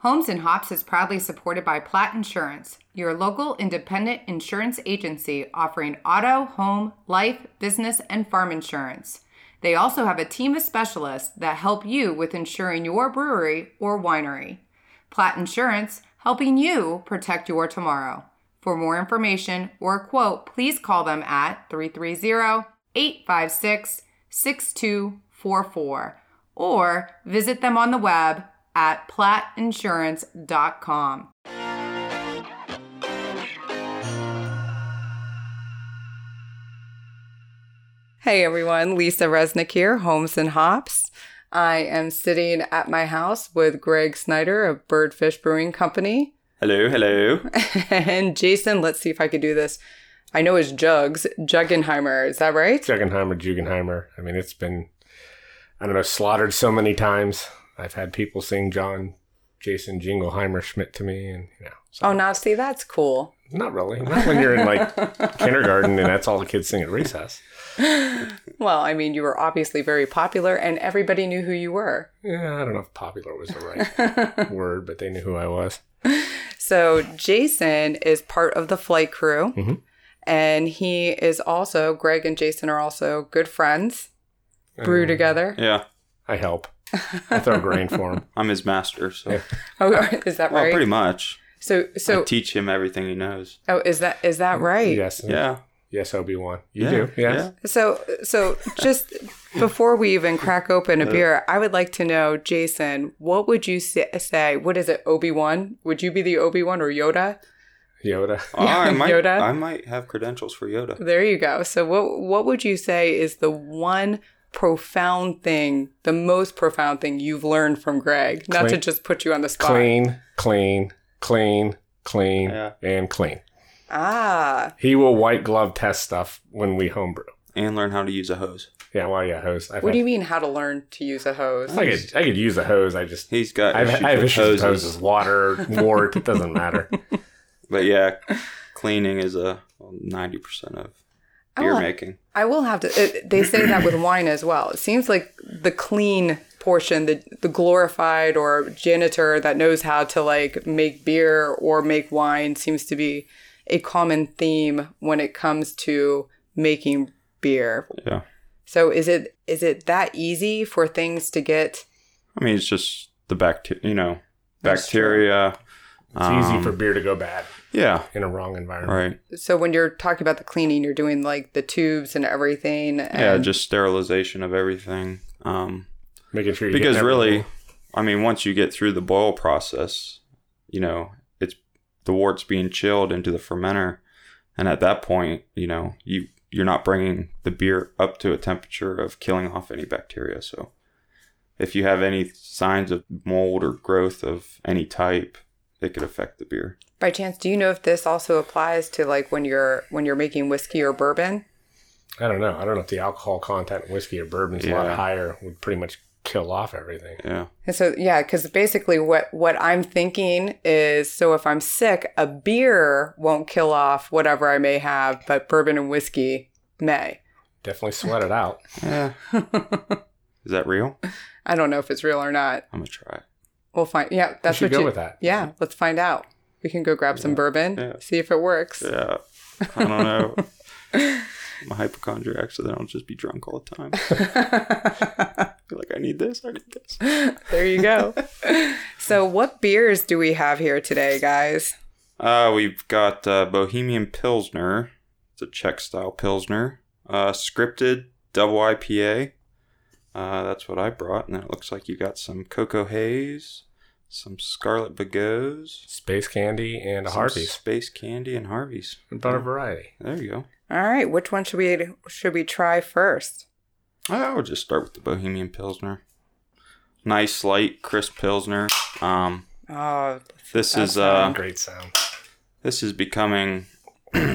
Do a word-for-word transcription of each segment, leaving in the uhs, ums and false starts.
Homes and Hops is proudly supported by Platt Insurance, your local independent insurance agency offering auto, home, life, business, and farm insurance. They also have a team of specialists that help you with insuring your brewery or winery. Platt Insurance, helping you protect your tomorrow. For more information or a quote, please call them at three three zero, eight five six, six two four four or visit them on the web at platt insurance dot com. Hey everyone, Lisa Resnick here, Homes and Hops. I am sitting at my house with Greg Snyder of Birdfish Brewing Company. Hello, hello. And Jason, let's see if I could do this. I know it's Jugs, Juggenheimer, is that right? Juggenheimer, Jugenheimer. I mean, it's been, I don't know, slaughtered so many times. I've had people sing John Jason Jingleheimer Schmidt to me, and you know. So. Oh, now see, that's cool. Not really. Not when you're in like kindergarten and that's all the kids sing at recess. Well, I mean, you were obviously very popular, and everybody knew who you were. Yeah, I don't know if popular was the right word, but they knew who I was. So Jason is part of the flight crew, mm-hmm. and he is also, Greg and Jason are also good friends, brew uh, together. Yeah. I help. I throw grain for him. I'm his master, so. Yeah. Oh, is that well, right? Pretty much. So, so I teach him everything he knows. Oh, is that is that right? Yes. Yeah. Yes, Obi-Wan. You yeah, do, yes. Yeah. So, so just before we even crack open a beer, I would like to know, Jason, what would you say? What is it, Obi-Wan? Would you be the Obi-Wan or Yoda? Yoda. Oh, I might, Yoda? I might have credentials for Yoda. There you go. So what what would you say is the one profound thing, the most profound thing you've learned from Greg? Not clean, to just put you on the spot. Clean, clean, clean, clean, yeah. and clean. Ah. He will white glove test stuff when we homebrew. And learn how to use a hose. Yeah, well, yeah, hose. I've what had, do you mean how to learn to use a hose? I could, I could use a hose. I just... He's got I've, issues I have with issues with hoses. hoses. Water, wart, it doesn't matter. But yeah, cleaning is a well, ninety percent of beer will, making. I will have to... It, they say that with wine as well. It seems like the clean portion, the, the glorified or janitor that knows how to like make beer or make wine seems to be a common theme when it comes to making beer. Yeah. So is it is it that easy for things to get? I mean, it's just the bacteria, you know, bacteria. It's um, easy for beer to go bad. Yeah. In a wrong environment. Right. So when you're talking about the cleaning, you're doing like the tubes and everything. And yeah, just sterilization of everything. Um, Making sure you because get really, I mean, once you get through the boil process, you know, it's the wort's being chilled into the fermenter, and at that point, you know, you you're not bringing the beer up to a temperature of killing off any bacteria. So, if you have any signs of mold or growth of any type, it could affect the beer. By chance, do you know if this also applies to like when you're when you're making whiskey or bourbon? I don't know. I don't know if the alcohol content in whiskey or bourbon is yeah. a lot higher. Would pretty much kill off everything. Yeah. And so, yeah, because basically what, what I'm thinking is, so if I'm sick, a beer won't kill off whatever I may have, but bourbon and whiskey may. Definitely sweat it out. Yeah. Is that real? I don't know if it's real or not. I'm going to try it. We'll find, yeah, that's we what should go you, with that. Yeah, let's find out. We can go grab yeah. some bourbon, yeah. see if it works. Yeah. I don't know. I'm a hypochondriac, so then I'll just be drunk all the time. You're like, I need this, I need this. There you go. So what beers do we have here today, guys? Uh, we've got uh, Bohemian Pilsner. It's a Czech-style Pilsner. Uh, scripted double I P A. Uh, that's what I brought. And then it looks like you got some Cocoa Haze, some Scarlet Bagots, Space Candy, and a Harvey's. Space Candy and Harvey's. About a variety. There you go. All right, which one should we should we try first? I would just start with the Bohemian Pilsner. Nice, light, crisp Pilsner. Um, oh, this is uh, great sound. This is becoming, I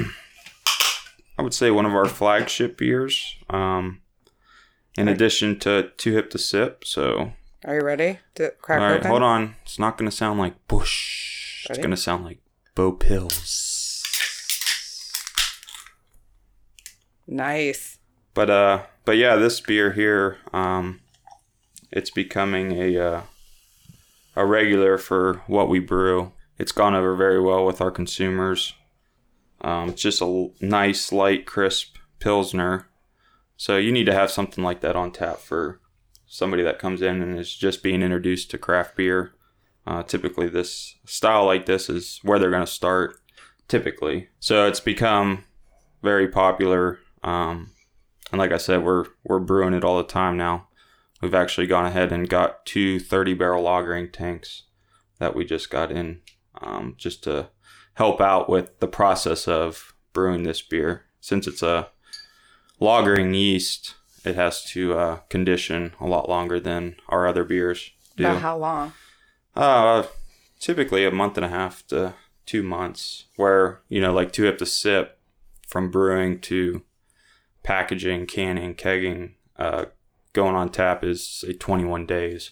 would say, one of our flagship beers. Um, in addition to Too Hip to Sip. So, are you ready to crack all right, open? hold on. It's not going to sound like Bush. Ready? It's going to sound like Bo Pills. Nice. But uh, but yeah, this beer here, um, it's becoming a uh, a regular for what we brew. It's gone over very well with our consumers. Um, it's just a nice, light, crisp Pilsner. So you need to have something like that on tap for somebody that comes in and is just being introduced to craft beer. Uh, typically, this style like this is where they're going to start, typically. So it's become very popular. Um, and like I said, we're we're brewing it all the time now. We've actually gone ahead and got two thirty-barrel lagering tanks that we just got in um, just to help out with the process of brewing this beer. Since it's a lagering yeast, it has to uh, condition a lot longer than our other beers do. About how long? Uh, typically a month and a half to two months, where, you know, like to have to sip from brewing to packaging, canning, kegging, uh, going on tap is say twenty-one days.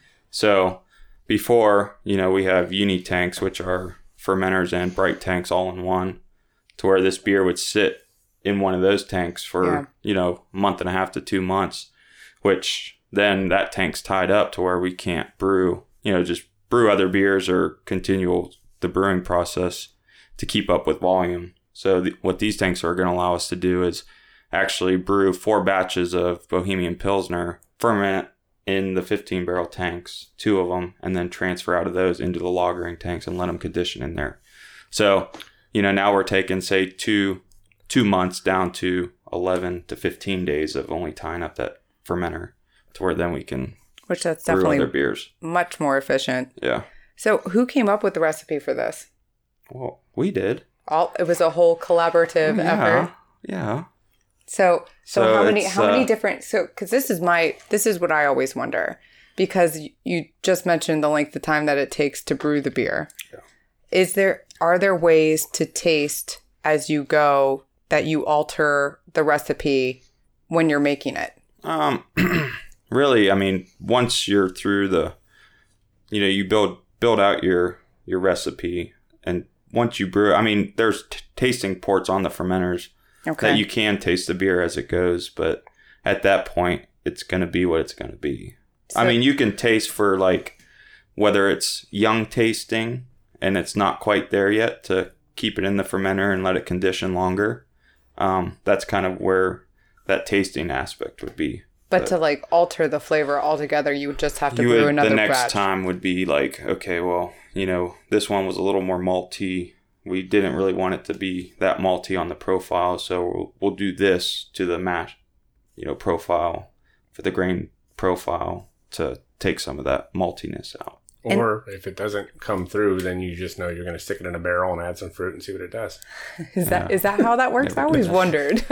So before, you know, we have uni tanks, which are fermenters and bright tanks all in one, to where this beer would sit in one of those tanks for, yeah. you know, a month and a half to two months, which then that tank's tied up to where we can't brew, you know, just brew other beers or continue the brewing process to keep up with volume. So the, what these tanks are going to allow us to do is actually brew four batches of Bohemian Pilsner, ferment in the fifteen barrel tanks, two of them, and then transfer out of those into the lagering tanks and let them condition in there. So, you know, now we're taking, say, two two months down to eleven to fifteen days of only tying up that fermenter to where then we can Which that's brew definitely other beers. Much more efficient. Yeah. So who came up with the recipe for this? Well, we did. All It was a whole collaborative yeah, effort. Yeah. So, so, So how many, it's, how many uh, different, so, cause this is my, this is what I always wonder, because you, you just mentioned the length of time that it takes to brew the beer. Yeah. Is there, are there ways to taste as you go that you alter the recipe when you're making it? Um, really, I mean, once you're through the, you know, you build, build out your, your recipe, and once you brew, I mean, there's t- tasting ports on the fermenters. Okay. That you can taste the beer as it goes, but at that point, it's going to be what it's going to be. So, I mean, you can taste for like whether it's young tasting and it's not quite there yet to keep it in the fermenter and let it condition longer. Um, that's kind of where that tasting aspect would be. But, but to like alter the flavor altogether, you would just have to you brew would, another The next batch. time would be like, okay, well, you know, this one was a little more malty. We didn't really want it to be that malty on the profile, so we'll, we'll do this to the mash, you know, profile for the grain profile to take some of that maltiness out. Or and if it doesn't come through, then you just know you're going to stick it in a barrel and add some fruit and see what it does. Is that yeah. is that how that works? I always wondered.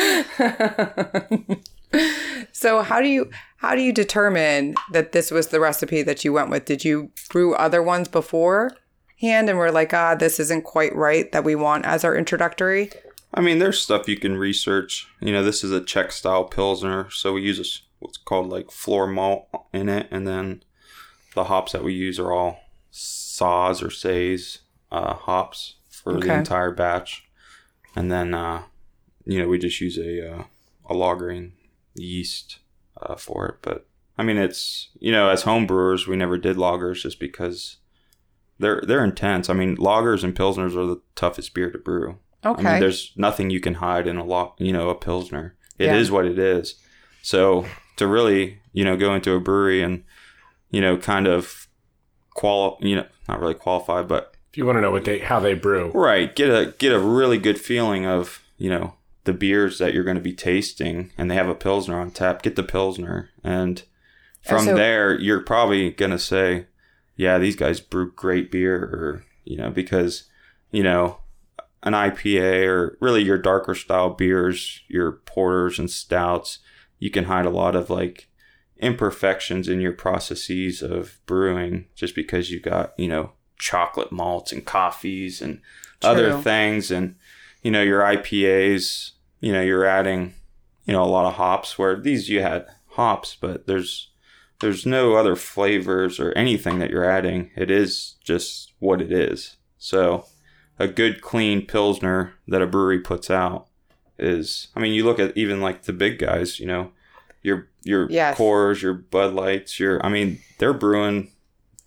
So how do you how do you determine that this was the recipe that you went with? Did you brew other ones before? Hand and we're like, ah, this isn't quite right that we want as our introductory? I mean, there's stuff you can research. You know, this is a Czech style Pilsner, so we use a, what's called like floor malt in it, and then the hops that we use are all Saaz or Says uh, hops for okay. the entire batch. And then, uh, you know, we just use a, uh, a lagering yeast uh, for it. But, I mean, it's, you know, as home brewers, we never did lagers just because They're they're intense. I mean, lagers and pilsners are the toughest beer to brew. Okay. I mean, there's nothing you can hide in a lo- you know, a pilsner. It yeah. is what it is. So to really, you know, go into a brewery and, you know, kind of qual, you know, not really qualify, but if you want to know what they how they brew, right? Get a get a really good feeling of, you know, the beers that you're going to be tasting, and they have a pilsner on tap. Get the pilsner, and from so- there, you're probably gonna say, yeah, these guys brew great beer, or, you know, because, you know, an I P A or really your darker style beers, your porters and stouts, you can hide a lot of like imperfections in your processes of brewing just because you got, you know, chocolate malts and coffees and True. Other things. And, you know, your I P As, you know, you're adding, you know, a lot of hops, where these you had hops, but there's, There's no other flavors or anything that you're adding. It is just what it is. So a good clean Pilsner that a brewery puts out is, I mean, you look at even like the big guys, you know, your your yes. Coors, your Bud Lights, your, I mean, they're brewing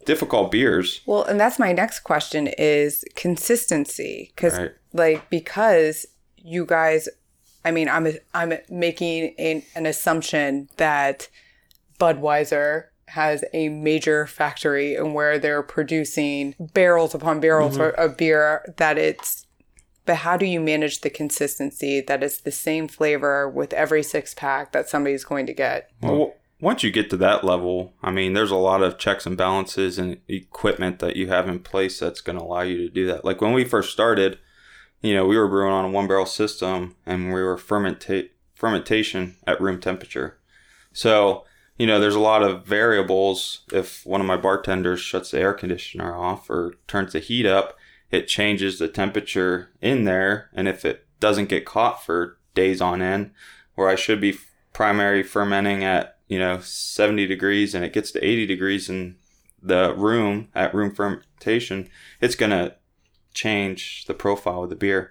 difficult beers. Well, and that's my next question is consistency. Because, Right. like, because you guys, I mean, I'm I'm making an, an assumption that Budweiser has a major factory and where they're producing barrels upon barrels Mm-hmm. of beer that it's, but how do you manage the consistency that it's the same flavor with every six pack that somebody's going to get? Well, once you get to that level, I mean, there's a lot of checks and balances and equipment that you have in place that's going to allow you to do that. Like when we first started, you know, we were brewing on a one barrel system and we were fermenta- fermentation at room temperature. So, you know, there's a lot of variables. If one of my bartenders shuts the air conditioner off or turns the heat up, it changes the temperature in there. And if it doesn't get caught for days on end, where I should be primary fermenting at, you know, seventy degrees and it gets to eighty degrees in the room at room fermentation, it's going to change the profile of the beer.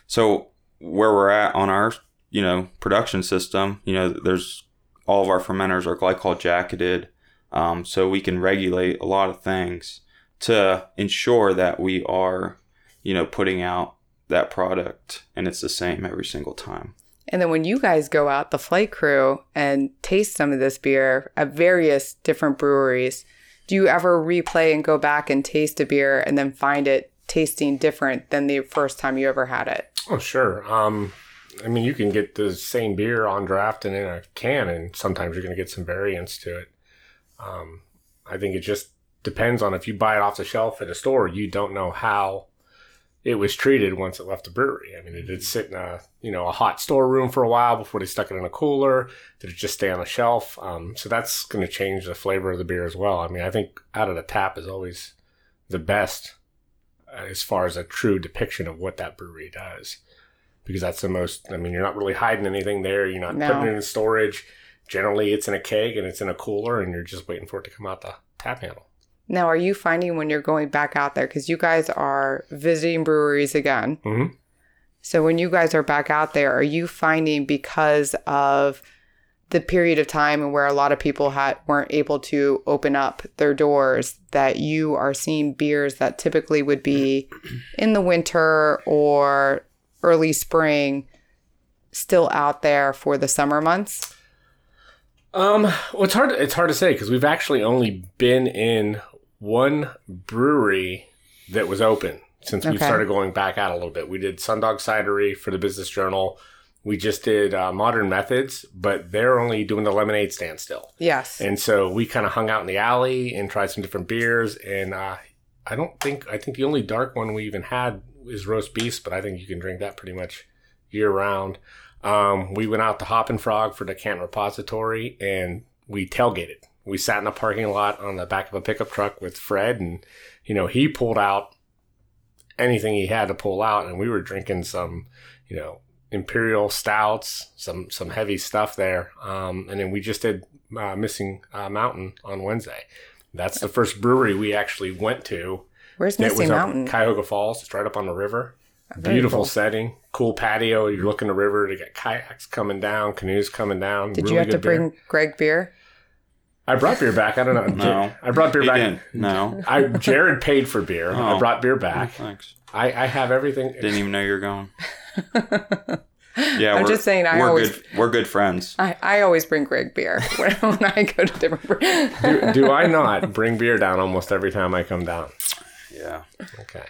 So where we're at on our, you know, production system, you know, there's all of our fermenters are glycol jacketed. Um, so we can regulate a lot of things to ensure that we are, you know, putting out that product and it's the same every single time. And then when you guys go out, the flight crew, and taste some of this beer at various different breweries, do you ever replay and go back and taste a beer and then find it tasting different than the first time you ever had it? Oh, sure. Um, I mean, you can get the same beer on draft and in a can, and sometimes you're going to get some variance to it. Um, I think it just depends on if you buy it off the shelf at a store, you don't know how it was treated once it left the brewery. I mean, did it sit in a, you know, a hot storeroom for a while before they stuck it in a cooler? Did it just stay on the shelf? Um, so that's going to change the flavor of the beer as well. I mean, I think out of the tap is always the best as far as a true depiction of what that brewery does. Because that's the most, I mean, you're not really hiding anything there. You're not No. putting it in storage. Generally, it's in a keg and it's in a cooler and you're just waiting for it to come out the tap handle. Now, are you finding when you're going back out there, because you guys are visiting breweries again. Mm-hmm. So when you guys are back out there, are you finding because of the period of time and where a lot of people had weren't able to open up their doors, that you are seeing beers that typically would be in the winter or early spring still out there for the summer months? Um, well, it's hard. It's hard to say because we've actually only been in one brewery that was open since we Okay. started going back out a little bit. We did Sundog Cidery for the Business Journal. We just did uh, Modern Methods, but they're only doing the lemonade stand still. Yes. And so we kind of hung out in the alley and tried some different beers. And uh, I don't think, I think the only dark one we even had is Roast Beast, but I think you can drink that pretty much year round. Um, we went out to Hoppin' Frog for the Canton Repository and we tailgated. We sat in a parking lot on the back of a pickup truck with Fred, and, you know, he pulled out anything he had to pull out, and we were drinking some, you know, imperial stouts, some some heavy stuff there. Um, and then we just did uh, Missing uh, Mountain on Wednesday. That's the first brewery we actually went to. Where's That Missing was up Mountain? in Cuyahoga Falls. It's right up on the river. Very Beautiful cool. setting, cool patio. You're looking the river. They got kayaks coming down, canoes coming down. Did really you have to good beer. bring Greg beer? I brought beer back. I don't know. No. I brought beer He back. didn't. No. I Jared paid for beer. I Oh. brought beer Oh, back. thanks. I, I have everything. Didn't even know you were going. Yeah, I'm we're, just saying, I we're always- good. We're good friends. I, I always bring Greg beer when, when I go to different breweries. do, do I not bring beer down almost every time I come down? Yeah, Okay.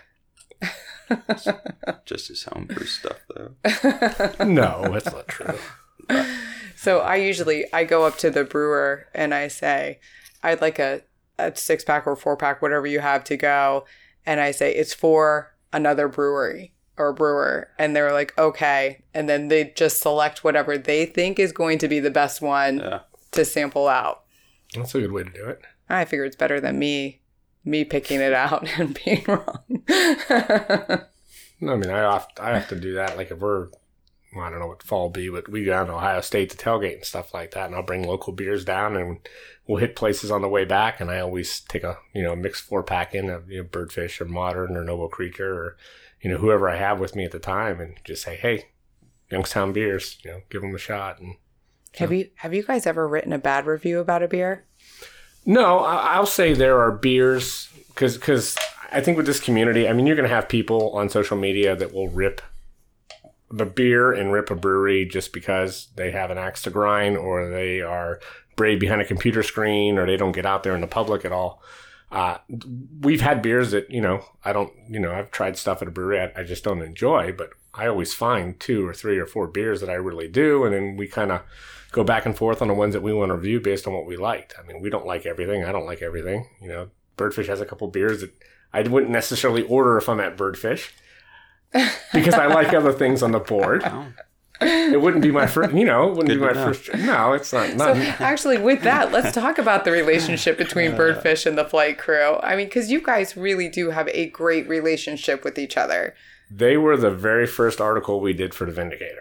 just his homebrew stuff though. No, that's not true. So I usually, I go up to the brewer and I say, I'd like a, a six pack or four pack, whatever you have to go. And I say, it's for another brewery or brewer. And they're like, okay. And then they just select whatever they think is going to be the best one Yeah. to sample out. That's a good way to do it. I figure it's better than me, me picking it out and being wrong. No, I mean, I have, I have to do that. Like if we're, well, I don't know what fall will be, but we go down to Ohio State to tailgate and stuff like that. And I'll bring local beers down and we'll hit places on the way back. And I always take a, you know, mixed four pack in of, you know, Birdfish or Modern or Noble Creature or, you know, whoever I have with me at the time and just say, hey, Youngstown beers, you know, give them a shot. And Have you have you guys ever written a bad review about a beer? No, I- I'll say there are beers because because I think with this community, I mean, you're going to have people on social media that will rip the beer and rip a brewery just because they have an axe to grind or they are brave behind a computer screen or they don't get out there in the public at all. Uh, we've had beers that, you know, I don't, you know, I've tried stuff at a brewery I, I just don't enjoy, but I always find two or three or four beers that I really do. And then we kind of go back and forth on the ones that we want to review based on what we liked. I mean, we don't like everything. I don't like everything. You know, Birdfish has a couple beers that I wouldn't necessarily order if I'm at Birdfish because I like other things on the board. Oh. It wouldn't be my first, you know, it wouldn't Good be my to know. first. No, it's not. not So actually, with that, let's talk about the relationship between Birdfish and the flight crew. I mean, because you guys really do have a great relationship with each other. They were the very first article we did for The Vindicator.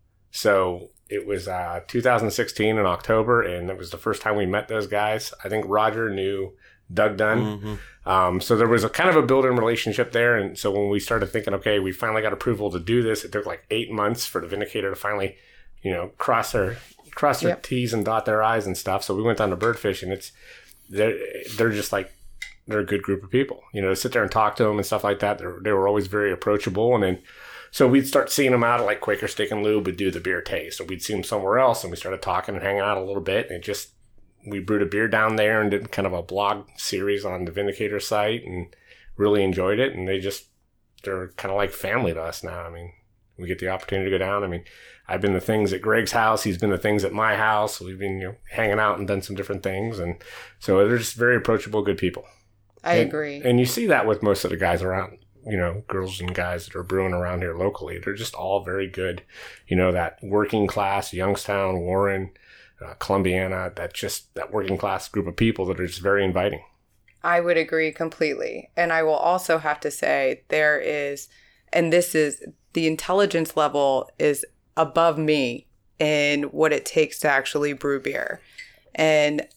So it was uh, two thousand sixteen in October, and it was the first time we met those guys. I think Roger knew Doug Dunn. Mm-hmm. Um, so there was a kind of a built-in relationship there. And so when we started thinking, okay, we finally got approval to do this, it took like eight months for The Vindicator to finally, you know, cross their cross their Yep. T's and dot their I's and stuff. So we went down to Birdfish, and it's they're they're just like they're a good group of people. You know, to sit there and talk to them and stuff like that. They're, they were always very approachable. And then so we'd start seeing them out at like Quaker Steak and Lube would do the beer taste. So we'd see them somewhere else, and we started talking and hanging out a little bit, and it just we brewed a beer down there and did kind of a blog series on the Vindicator site and really enjoyed it. And they just, they're kind of like family to us now. I mean, we get the opportunity to go down. I mean, I've been to things at Greg's house. He's been to things at my house. We've been, you know, hanging out and done some different things. And so they're just very approachable, good people. I And- agree. And you see that with most of the guys around, you know, girls and guys that are brewing around here locally. They're just all very good. You know, that working class, Youngstown, Warren, Uh, Columbiana, that just that working class group of people that are just very inviting. I would agree completely. And I will also have to say there is, and this is, the intelligence level is above me in what it takes to actually brew beer. And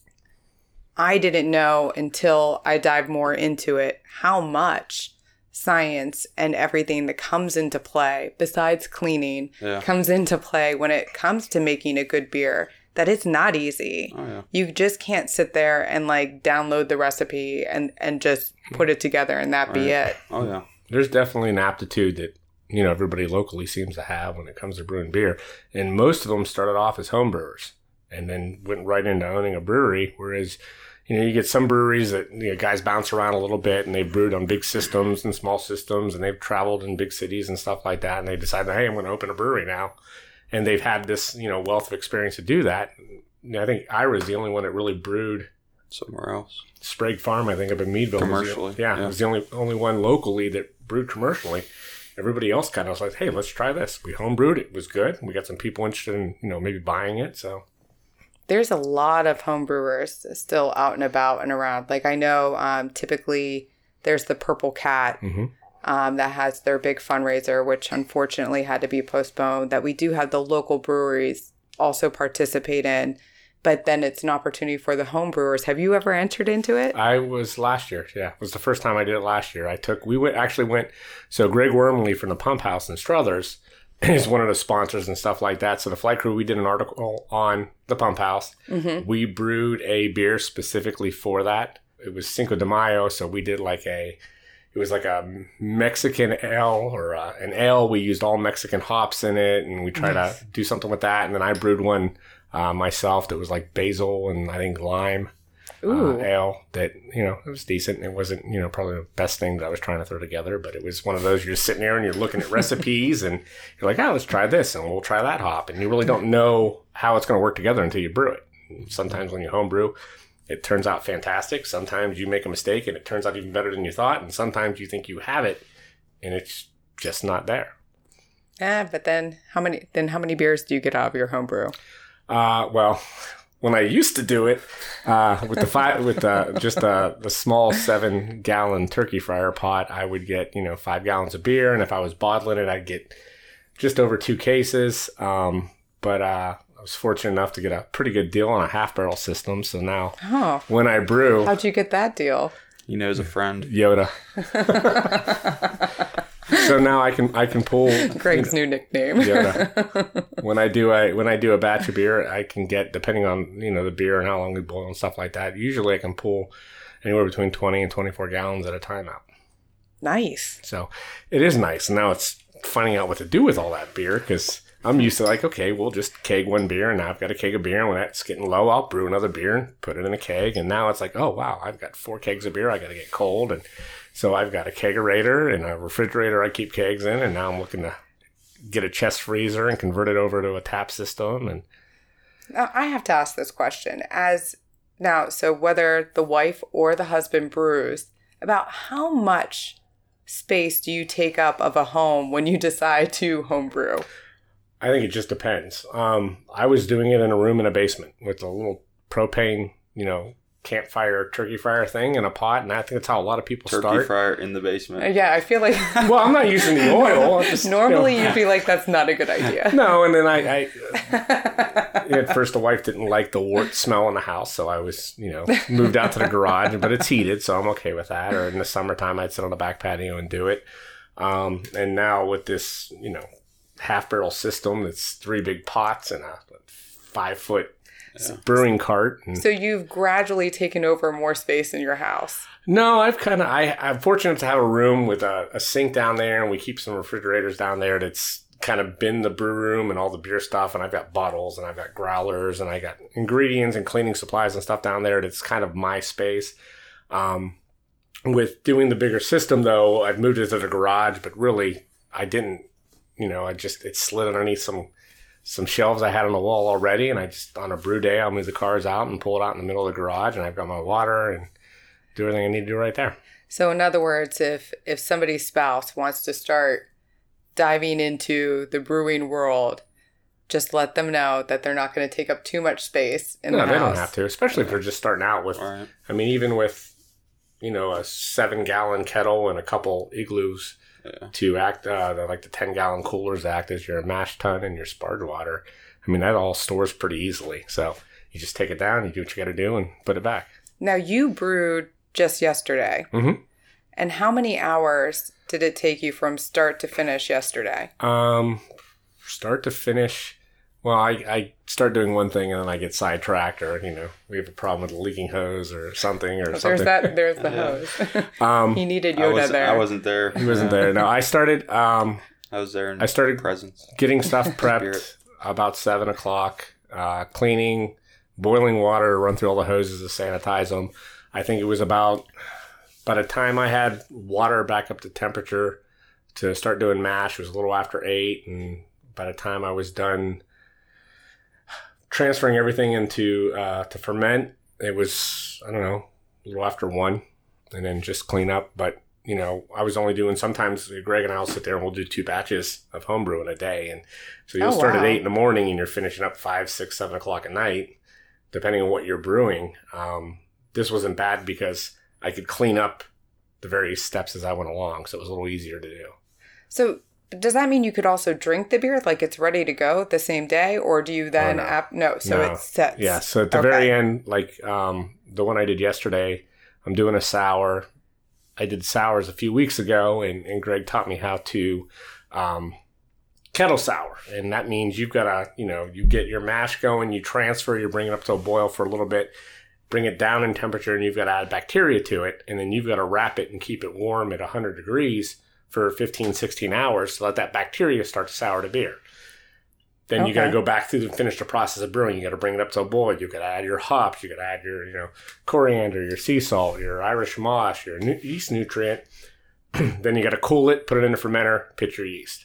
I didn't know until I dived more into it how much science and everything that comes into play, besides cleaning, Yeah. comes into play when it comes to making a good beer. That it's not easy. Oh, yeah. You just can't sit there and like download the recipe and, and just put it together and that be Right. it. Oh, yeah. There's definitely an aptitude that, you know, everybody locally seems to have when it comes to brewing beer. And most of them started off as home brewers and then went right into owning a brewery. Whereas, you know, you get some breweries that, you know, guys bounce around a little bit and they've brewed on big systems and small systems and they've traveled in big cities and stuff like that. And they decide, hey, I'm going to open a brewery now. And they've had this, you know, wealth of experience to do that. And I think Ira's the only one that really brewed Somewhere else. Sprague Farm, I think, up in Meadville. was the- Commercially, yeah, yeah. it was the only only one locally that brewed commercially. Everybody else kind of was like, hey, let's try this. We home brewed it. It was good. We got some people interested in, you know, maybe buying it. So There's a lot of home brewers still out and about and around. Like I know um, typically there's the Purple Cat mhm. um, that has their big fundraiser, which unfortunately had to be postponed, that we do have the local breweries also participate in. But then it's an opportunity for the home brewers. Have you ever entered into it? I was last year. Yeah, it was the first time I did it last year. I took, we went, actually went, so Greg Wormley from the Pump House in Struthers is one of the sponsors and stuff like that. So the Flight Crew, we did an article on the Pump House. Mm-hmm. We brewed a beer specifically for that. It was Cinco de Mayo, so we did like a, it was like a Mexican ale or uh an ale. We used all Mexican hops in it, and we tried Nice. to do something with that. And then I brewed one uh, myself that was like basil and I think lime Ooh. uh, ale that, you know, it was decent. It wasn't, you know, probably the best thing that I was trying to throw together, but it was one of those you're just sitting there and you're looking at recipes and you're like, oh, let's try this and we'll try that hop. And you really don't know how it's going to work together until you brew it. And sometimes when you home brew, it turns out fantastic. Sometimes you make a mistake and it turns out even better than you thought. And sometimes you think you have it and it's just not there. Yeah, but then how many then how many beers do you get out of your home brew? Uh, well, when I used to do it uh, with the five, with uh, just uh, the small seven gallon turkey fryer pot, I would get, you know, five gallons of beer, and if I was bottling it, I'd get just over two cases. Um, but uh, I was fortunate enough to get a pretty good deal on a half barrel system. So now, Oh, when I brew, how'd you get that deal? He knows a friend. Yoda. so now I can I can pull Greg's new nickname. Yoda. When I do a when I do a batch of beer, I can get, depending on, you know, the beer and how long we boil and stuff like that. Usually, I can pull anywhere between twenty and twenty-four gallons at a time out. Nice. So it is nice. And now it's finding out what to do with all that beer, because I'm used to like, okay, we'll just keg one beer, and now I've got a keg of beer, and when that's getting low, I'll brew another beer and put it in a keg. And now it's like, oh, wow, I've got four kegs of beer I got to get cold. And so I've got a kegerator and a refrigerator I keep kegs in, and now I'm looking to get a chest freezer and convert it over to a tap system. And now, I have to ask this question. As now, so whether the wife or the husband brews, about how much space do you take up of a home when you decide to homebrew? I think it just depends. Um, I was doing it in a room in a basement with a little propane, you know, campfire, turkey fryer thing in a pot, and I think that's how a lot of people Turkey start. fryer in the basement. Uh, yeah, I feel like... Well, I'm not using the oil. I'm just, Normally, you know, you'd be like, that's not a good idea. No, and then I, I at first the wife didn't like the wort smell in the house, so I was, you know, moved out to the garage, but it's heated, so I'm okay with that. Or in the summertime, I'd sit on the back patio and do it. Um, and now with this, you know, half barrel system, it's three big pots and a five foot yeah. brewing cart. And so you've gradually taken over more space in your house. No, I've kind of, I, I'm fortunate to have a room with a, a sink down there, and we keep some refrigerators down there that's kind of been the brew room and all the beer stuff. And I've got bottles and I've got growlers and I got ingredients and cleaning supplies and stuff down there. That's kind of my space. Um, with doing the bigger system though, I've moved it to the garage, but really I didn't, you know, I just, it slid underneath some, some shelves I had on the wall already. And I just, on a brew day, I'll move the cars out and pull it out in the middle of the garage, and I've got my water and do everything I need to do right there. So in other words, if, if somebody's spouse wants to start diving into the brewing world, just let them know that they're not going to take up too much space in no, the house. No, they don't have to, especially if they're just starting out with, right. I mean, even with, you know, a seven gallon kettle and a couple igloos yeah. to act, uh, they're like the ten gallon coolers act as your mash tun and your sparge water. I mean, that all stores pretty easily. So you just take it down, you do what you got to do, and put it back. Now, you brewed just yesterday. Mm-hmm. And how many hours did it take you from start to finish yesterday? Um, start to finish. Well, I, I start doing one thing and then I get sidetracked, or, you know, we have a problem with a leaking hose or something or there's something. That, there's the hose. um, he needed I Yoda was, there. I wasn't there. He wasn't there. No, I started, um, I was there in I started presence. Getting stuff prepped about seven o'clock, uh, cleaning, boiling water, run through all the hoses to sanitize them. I think it was about, by the time I had water back up to temperature to start doing mash, it was a little after eight. And by the time I was done transferring everything into, uh, to ferment, it was, I don't know, a little after one, and then just clean up. But, you know, I was only doing, sometimes Greg and I will sit there and we'll do two batches of homebrew in a day. And so you'll oh, start wow. at eight in the morning and you're finishing up five, six, seven o'clock at night, depending on what you're brewing. Um, this wasn't bad because I could clean up the various steps as I went along. So it was a little easier to do. So does that mean you could also drink the beer, like it's ready to go the same day? Or do you then, oh, no. ap- no, so no. it's set. Yeah. So at the okay. very end, like um, the one I did yesterday, I'm doing a sour. I did sours a few weeks ago, and, and Greg taught me how to um, kettle sour. And that means you've got to, you know, you get your mash going, you transfer, you bring it up to a boil for a little bit, bring it down in temperature, and you've got to add bacteria to it. And then you've got to wrap it and keep it warm at one hundred degrees for fifteen, sixteen hours to let that bacteria start to sour the beer. Then okay. you got to go back through and finish the process of brewing. You got to bring it up to a boil. You got to add your hops. You got to add your, you know, coriander, your sea salt, your Irish moss, your yeast nutrient. Then you got to cool it, put it in a fermenter, pitch your yeast.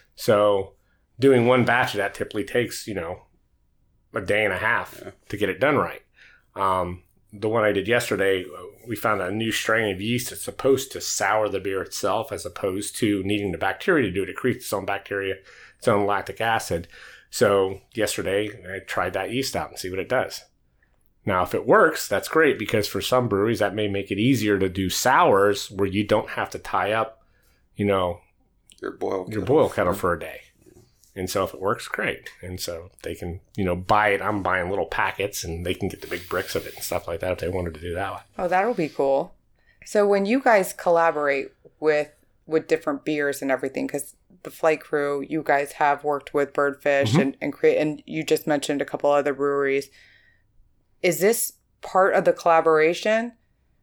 So doing one batch of that typically takes, you know, a day and a half yeah. to get it done right. Um, the one I did yesterday, we found a new strain of yeast that's supposed to sour the beer itself, as opposed to needing the bacteria to do it. It creates its own bacteria, its own lactic acid. So yesterday I tried that yeast out and see what it does. Now, if it works, that's great, because for some breweries that may make it easier to do sours where you don't have to tie up, you know, your boil your boil kettle for a day. And so if it works, great. And so they can, you know, buy it. I'm buying little packets, and they can get the big bricks of it and stuff like that if they wanted to do that. Oh, that'll be cool. So when you guys collaborate with with different beers and everything, because the Flight Crew, you guys have worked with Birdfish Mhm. and, and create, and you just mentioned a couple other breweries. Is this part of the collaboration?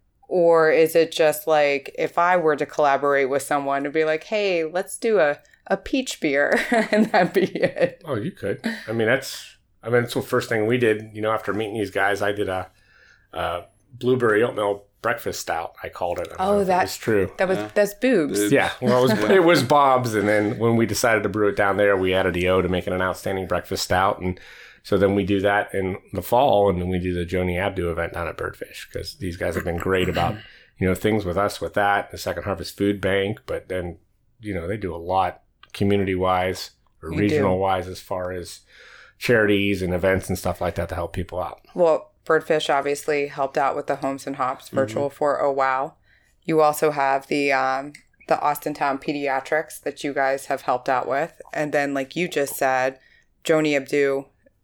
Or is it just like, if I were to collaborate with someone, it'd be like, hey, let's do a, a peach beer, and that'd be it. Oh, you could. I mean, that's, I mean, it's the first thing we did, you know, after meeting these guys. I did a, a blueberry oatmeal breakfast stout, I called it. I don't Oh, know if that- was true. That was Yeah. that's boobs. Boobs. Yeah, well, it was, it was Bob's, and then when we decided to brew it down there, we added the O to make it an outstanding breakfast stout, and so then we do that in the fall, and then we do the Joni Abdu event down at Birdfish, because these guys have been great about, you know, things with us with that, the Second Harvest Food Bank, but then, you know, they do a lot community-wise or You do. regional-wise as far as charities and events and stuff like that to help people out. Well, Birdfish obviously helped out with the Homes and Hops virtual for Oh Wow. You also have the um, the Austintown Pediatrics that you guys have helped out with, and then like you just said, Joni Abdu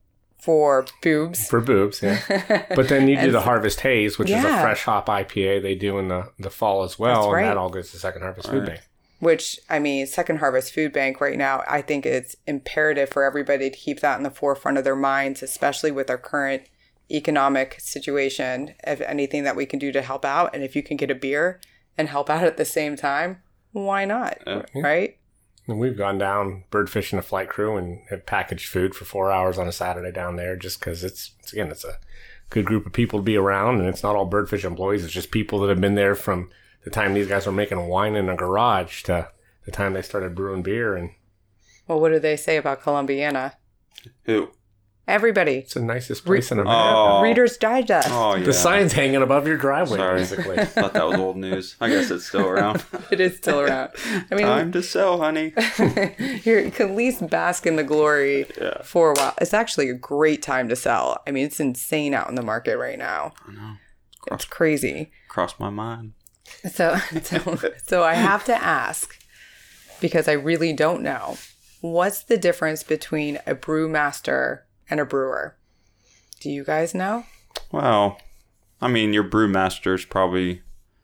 for boobs. For boobs, yeah. But then you do And the so- Harvest Haze, which is a Yeah. fresh hop I P A they do in the, the fall as well, That's right. and that all goes to Second Harvest Food Right. Bank. Which, I mean, Second Harvest Food Bank right now, I think it's imperative for everybody to keep that in the forefront of their minds, especially with our current economic situation. If anything that we can do to help out, and if you can get a beer and help out at the same time, why not? Yeah. Right? And we've gone down Birdfish in a Flight Crew and have packaged food for four hours on a Saturday down there just because it's, it's, again, it's a good group of people to be around, and it's not all Birdfish employees. It's just people that have been there from the time these guys were making wine in a garage to the time they started brewing beer. And Well, what do they say about Columbiana? Who? Everybody. it's the nicest place in America. Oh. Reader's Digest. Oh, yeah. The sign's hanging above your driveway, Sorry. basically. I thought that was old news. I guess it's still around. It is still around. I mean, Time to sell, honey. You're, you can at least bask in the glory Yeah. for a while. It's actually a great time to sell. I mean, it's insane out in the market right now. I know. It's crazy. Crossed my mind. So, so, so I have to ask, because I really don't know, what's the difference between a brewmaster and a brewer? Do you guys know? Well, I mean, your brewmaster's probably,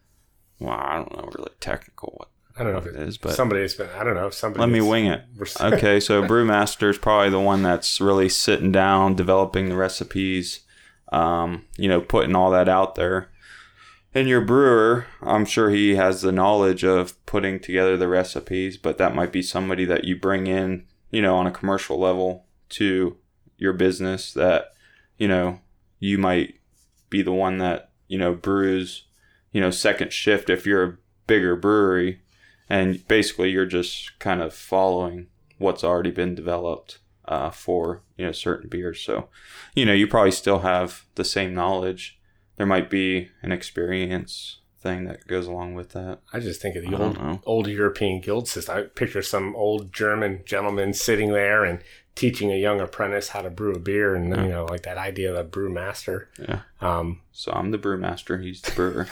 well, I don't know really technical what I don't know if it it is, but somebody's been, I don't know if somebody. let me that's- wing it. Okay, so brewmaster's probably the one that's really sitting down, developing the recipes, um, you know, putting all that out there. And your brewer, I'm sure he has the knowledge of putting together the recipes, but that might be somebody that you bring in, you know, on a commercial level to your business that, you know, you might be the one that, you know, brews, you know, second shift if you're a bigger brewery, and basically you're just kind of following what's already been developed uh, for, you know, certain beers. So, you know, you probably still have the same knowledge. There might be an experience thing that goes along with that. I just think of the I old don't know. old European guild system. I picture some old German gentleman sitting there and teaching a young apprentice how to brew a beer, and Yeah. you know, like that idea of the brewmaster. Yeah. Um, So I'm the brewmaster. He's the brewer.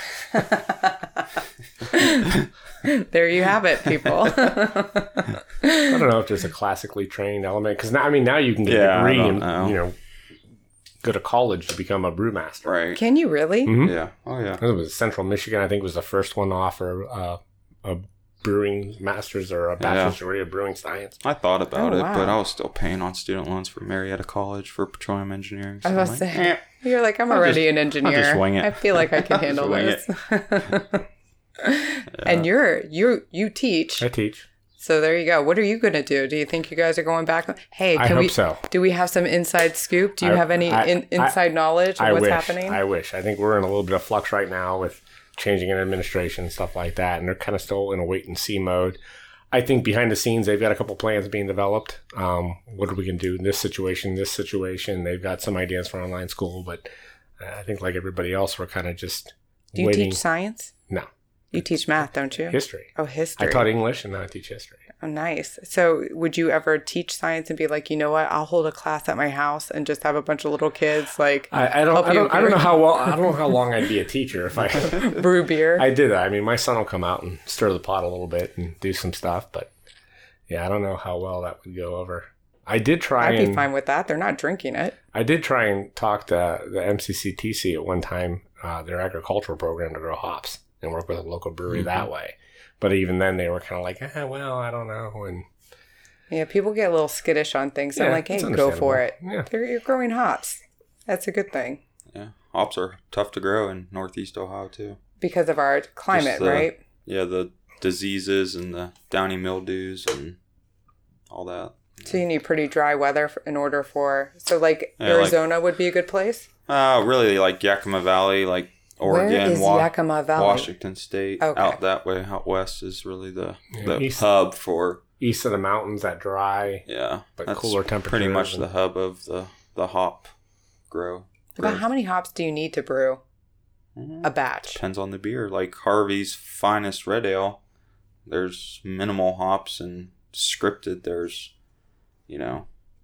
There you have it, people. I don't know if there's a classically trained element, because now, I mean, now you can get Yeah, a I degree don't and know. you know, go to college to become a brewmaster. Right. Can you really? Mhm. Yeah. Oh, yeah. It was Central Michigan, I think, was the first one to offer uh, a brewing master's or a bachelor's Yeah. degree of brewing science. I thought about Oh, it, wow. but I was still paying on student loans for Marietta College for petroleum engineering. I so was I'm saying, like, eh. you're like, I'm I'll already just- an engineer. I'll just wing it. I feel like I can I'll handle just this. And you're you you teach, I teach. so there you go. What are you gonna do? Do you think you guys are going back? Hey, I can hope we? so. Do we have some inside scoop? Do you I- have any I- in, I- inside knowledge of I what's wish. happening? I wish. I think we're in a little bit of flux right now with changing in administration and stuff like that, and they're kind of still in a wait and see mode. I think behind the scenes, they've got a couple plans being developed. Um, what are we going to do in this situation, this situation? They've got some ideas for online school, but uh, I think like everybody else, we're kind of just do you waiting. teach science? No. You teach math, don't you? History. Oh, history. I taught English, and now I teach history. Oh, nice. So, would you ever teach science and be like, you know what? I'll hold a class at my house and just have a bunch of little kids like I, I don't. Help I you don't. I don't brew. know how well. I don't know how long I'd be a teacher if I. brew beer. I did that. I mean, my son will come out and stir the pot a little bit and do some stuff, but yeah, I don't know how well that would go over. I did try I'd and be fine with that. They're not drinking it. I did try and talk to the M C C T C at one time, uh, their agricultural program to grow hops and work with a local brewery Mhm. that way. But even then, they were kind of like, eh, well, I don't know. And yeah, people get a little skittish on things. So Yeah, I'm like, hey, it's go for it. understandable. Yeah. They're, you're growing hops. That's a good thing Yeah, hops are tough to grow in Northeast Ohio too. because of our climate, Just the- right? Yeah, the diseases and the downy mildews and all that. So you need pretty dry weather f- in order for. So like Yeah, like- Arizona would be a good place. Uh, really like Yakima Valley, like Oregon, Where is Wa- Yakima Valley? Washington State, Okay. out that way, out west is really the Yeah, the east- hub for east of the mountains, that dry, yeah, but that's cooler temperatures. pretty much and- the hub of the the hop grow. About growth. how many hops do you need to brew Mhm. a batch? Depends on the beer. Like Harvey's Finest Red Ale, there's minimal hops, and scripted there's, you know,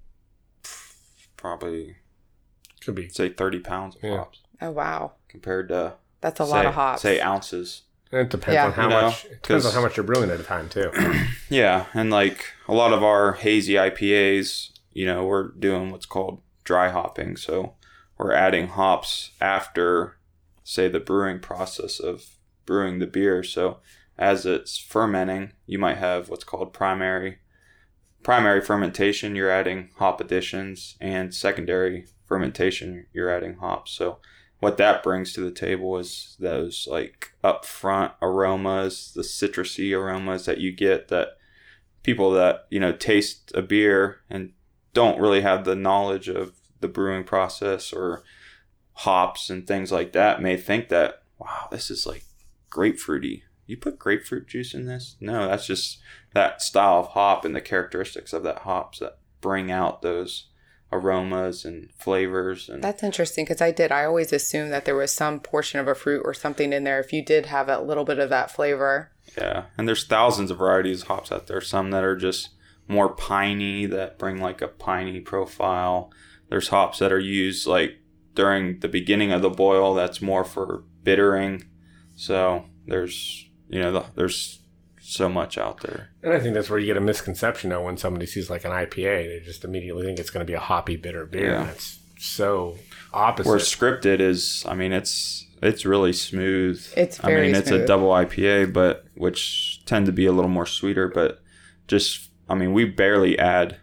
probably Could be. say thirty pounds of Yeah. hops Oh wow, compared to that's a say, lot of hops. say ounces. It depends Yeah. on how You know, much. It depends on 'cause- how much you're brewing at a time too. Yeah, and like a lot of our hazy I P As, you know, we're doing what's called dry hopping. So we're adding hops after, say, the brewing process of brewing the beer. So as it's fermenting, you might have what's called primary primary fermentation. You're adding hop additions, and secondary fermentation, you're adding hops. So what that brings to the table is those like upfront aromas, the citrusy aromas that you get that people that, you know, taste a beer and don't really have the knowledge of the brewing process or hops and things like that may think that, wow, this is like grapefruity. You put grapefruit juice in this? No, that's just that style of hop and the characteristics of that hops that bring out those aromas and flavors. And That's interesting because I did. I always assumed that there was some portion of a fruit or something in there if you did have a little bit of that flavor. yeah, and there's thousands of varieties of hops out there. Some that are just more piney that bring like a piney profile. There's hops that are used like during the beginning of the boil that's more for bittering. So there's, you know, the, there's so much out there. And I think that's where you get a misconception though when somebody sees like an I P A, they just immediately think it's going to be a hoppy bitter beer. Yeah. And it's so opposite. Where scripted is, I mean, it's it's really smooth. It's I very mean, it's smooth. a double I P A, but which tend to be a little more sweeter. But just, I mean, we barely add.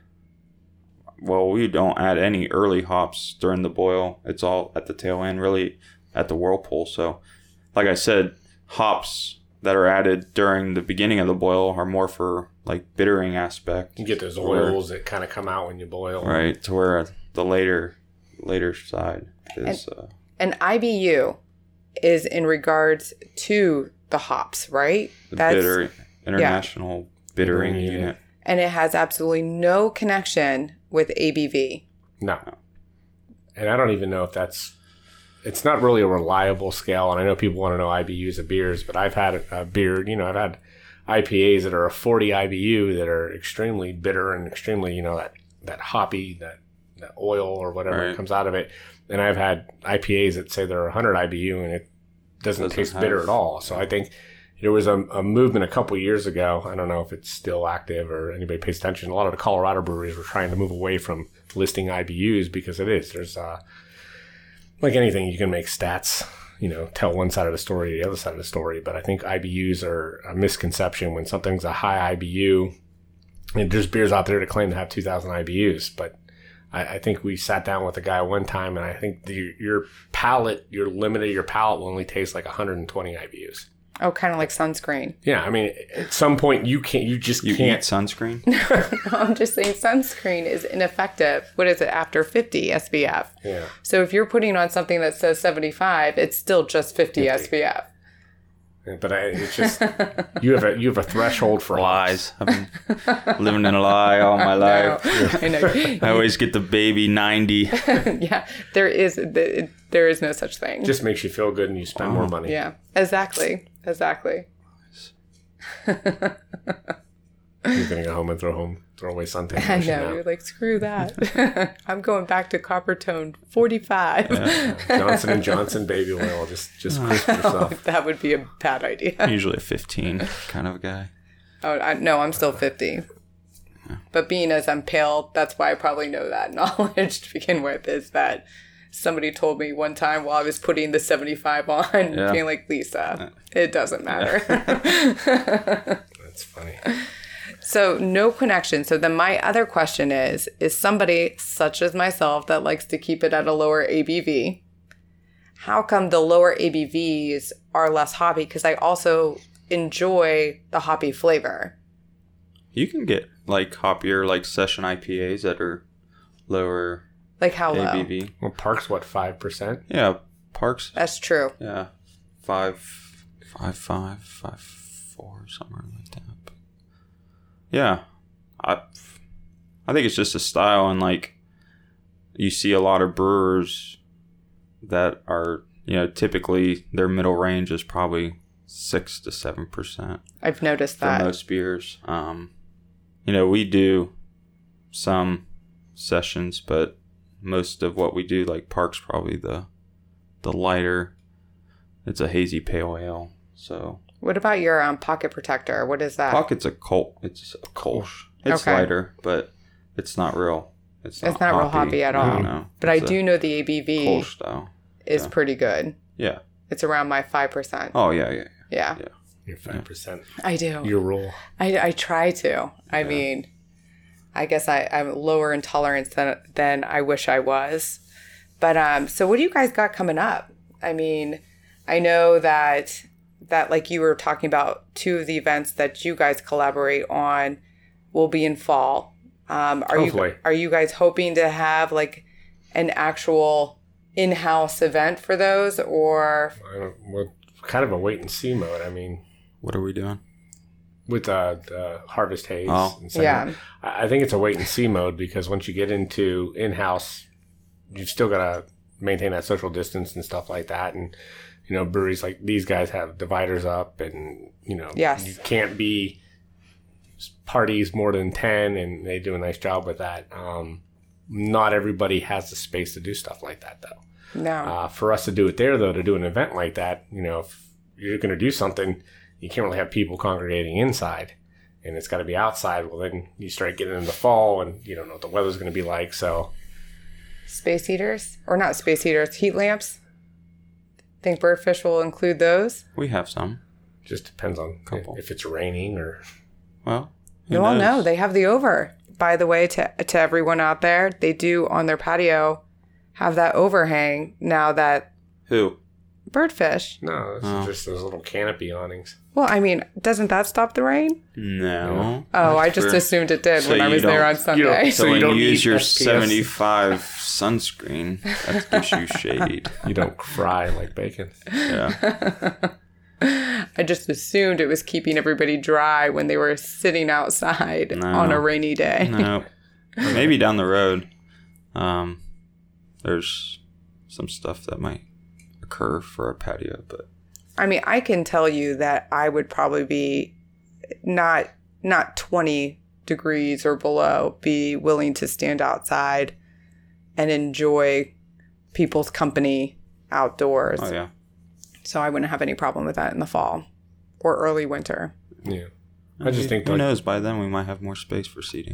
Well, we don't add any early hops during the boil. It's all at the tail end, really, at the whirlpool. So, like I said, hops that are added during the beginning of the boil are more for like bittering aspect. you get those Where- oils that kind of come out when you boil. right? To where the later later side is. Uh, An I B U is in regards to the hops, right? The bitter international bittering Bittering unit. unit. And it has absolutely no connection with A B V. No. And I don't even know if that's, it's not really a reliable scale. And I know people want to know I B Us of beers, but I've had a beer, you know, I've had I P As that are a forty I B U that are extremely bitter and extremely, you know, that, that hoppy, that, that oil or whatever Right. comes out of it. And I've had I P As that say they're one hundred I B U and it doesn't, Doesn't taste have- bitter at all. So I think there was a, a movement a couple years ago. I don't know if it's still active or anybody pays attention. A lot of the Colorado breweries were trying to move away from listing I B Us because it is. There's uh, like anything, you can make stats, you know, tell one side of the story, the other side of the story. But I think I B Us are a misconception when something's a high I B U. And there's beers out there that claim to have two thousand I B Us, but I, I think we sat down with a guy one time, and I think the, your palate, your limited, your palate will only taste like one hundred twenty I B Us. Oh, kind of like sunscreen. Yeah, I mean, at some point you can't, you just You can't. eat sunscreen? No, I'm just saying sunscreen is ineffective. What is it, after fifty S P F? Yeah, So if you're putting on something that says seventy-five, it's still just fifty, S P F. but I, it's just you have a you have a threshold for Lies. I've been living in a lie all my life. No, I know. I always get the baby ninety. Yeah, there is there is no such thing. It just makes you feel good and you spend more money. Yeah, exactly, exactly. You're gonna go home and throw home throw away suntan I lotion know. now. You're like, screw that. I'm going back to copper tone forty-five. Johnson and Johnson baby oil. Just just crisp yourself. That would be a bad idea. Usually a fifteen kind of a guy. Oh, I, no, I'm still fifty. But being as I'm pale, that's why I probably know that knowledge to begin with, is that somebody told me one time while I was putting the seventy-five on, Yeah. being like, Lisa, it doesn't matter. That's funny. So no connection. So then my other question is, is somebody such as myself that likes to keep it at a lower A B V, how come the lower A B Vs are less hoppy? Because I also enjoy the hoppy flavor. You can get like hoppier, like session I P As that are lower Like how low? A B V. Well, Park's what, five percent? Yeah, Parks. That's true. Yeah, five, five, five, five, four, somewhere like that. But yeah, I, I think it's just a style, and like you see a lot of brewers that are, you know, typically their middle range is probably six to seven percent. I've noticed For that. most beers. Um, you know, we do some sessions, but most of what we do, like Park's probably the the lighter. It's a hazy pale ale. So What about your um, pocket protector? What is that? Pocket's a Kolsch. It's a Kolsch. It's Okay. lighter, but it's not real. It's not, It's not real hoppy at all. No, But I it's a do know the A B V Kolsch style. is yeah. pretty good. Yeah. It's around my five percent. Oh yeah, yeah. Yeah. Yeah. You're five percent. I do. Your rule. I, I try to. I mean, I guess I, I'm lower in tolerance than, than I wish I was. But um, so what do you guys got coming up? I mean, I know that that like you were talking about, two of the events that you guys collaborate on will be in fall. Um, are Hopefully. you are you guys hoping to have like an actual in-house event for those, or I don't, we're kind of a wait and see mode. I mean, What are we doing? with uh, the Harvest Haze. Oh. and stuff. Yeah. I I think it's a wait and see mode because once you get into in-house, you've still got to maintain that social distance and stuff like that. And, you know, breweries like these guys have dividers up and, you know, Yes. you can't be parties more than ten, and they do a nice job with that. Um, not everybody has the space to do stuff like that, though. no? Uh, for us to do it there, though, to do an event like that, you know, if you're going to do something, you can't really have people congregating inside, and it's got to be outside. Well, then you start getting into the fall, and you don't know what the weather's going to be like. So, Space heaters, or not space heaters, heat lamps. Think Birdfish will include those? We have some. just depends on Couple. if it's raining or. Well, who No, knows? no, they have the over. By the way, to to everyone out there, they do on their patio have that overhang now that Who? Birdfish. No, it's Oh. just those little canopy awnings. Well, I mean, doesn't that stop the rain? No. Oh, I That's just for- assumed it did So when I you was there don't- on Sunday. So So, you when don't you use need your S P F. seventy-five sunscreen, that gives you shade. You don't fry like bacon. Yeah. I just assumed it was keeping everybody dry when they were sitting outside No. on a rainy day. No. Maybe down the road, um, there's some stuff that might occur for a patio, but I mean, I can tell you that I would probably be not not twenty degrees or below, be willing to stand outside and enjoy people's company outdoors. oh yeah. So I wouldn't have any problem with that in the fall or early winter. Yeah. I just think who like, knows? By then we might have more space for seating.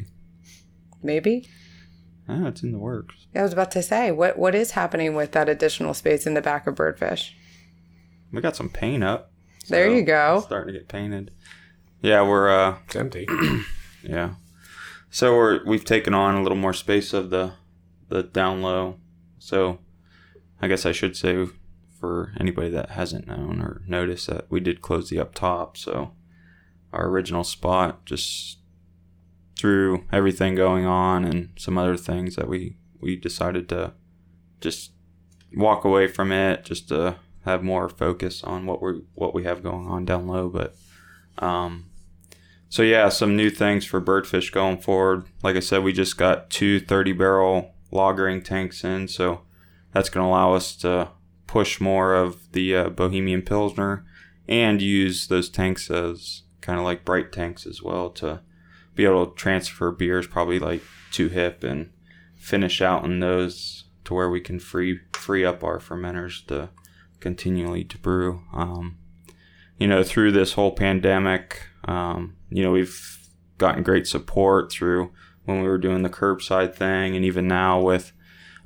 Maybe. Ah, it's in the works. I was about to say, what what is happening with that additional space in the back of Birdfish? We got some paint up. There so you go. it's starting to get painted. Yeah, we're uh it's empty. yeah. So we're we've taken on a little more space of the the down low. So I guess I should say for anybody that hasn't known or noticed that we did close the up top. So our original spot, just through everything going on and some other things that we we decided to just walk away from it, just to have more focus on what we what we have going on down low. But um so yeah, some new things for Birdfish going forward. Like I said, we just got two thirty barrel lagering tanks in, so that's going to allow us to push more of the uh, Bohemian Pilsner and use those tanks as kind of like bright tanks as well to be able to transfer beers probably like two hip and finish out in those to where we can free free up our fermenters to continually to brew. Um, you know, through this whole pandemic, um, you know, we've gotten great support through when we were doing the curbside thing, and even now with